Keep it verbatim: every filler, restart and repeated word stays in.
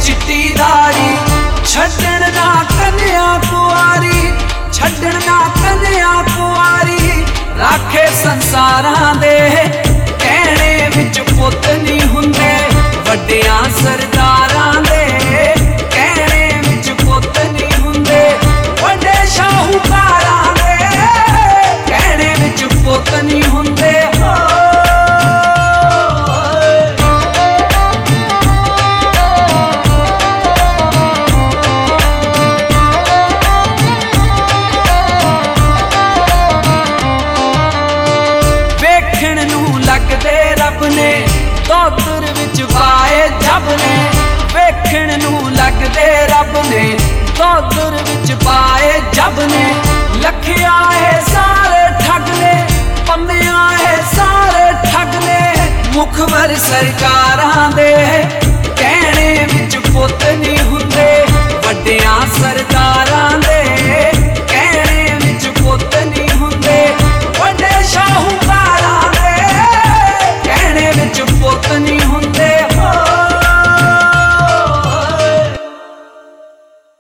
चिट्टी दाड़ी छड्डण ना कन्या कुआरी छड्डण ना कन्या कुआरी राखे संसारां दे कहणे विच पुत नहीं हुंदे वड्डियां सरदारां दे कहणे विच पुत नहीं हुंदे वड्डे शाहूकारां दे कहणे विच पुत नहीं हुंदे लगदे रब ने दौतर विच पाए जब ने वेखण नू लगदे रब ने दौतर विच पाए जब ने लखिया है सारे ठग ने पन्निया है सारे ठग ने मुखबर सरकारां दे कहणे विच पुत नहीं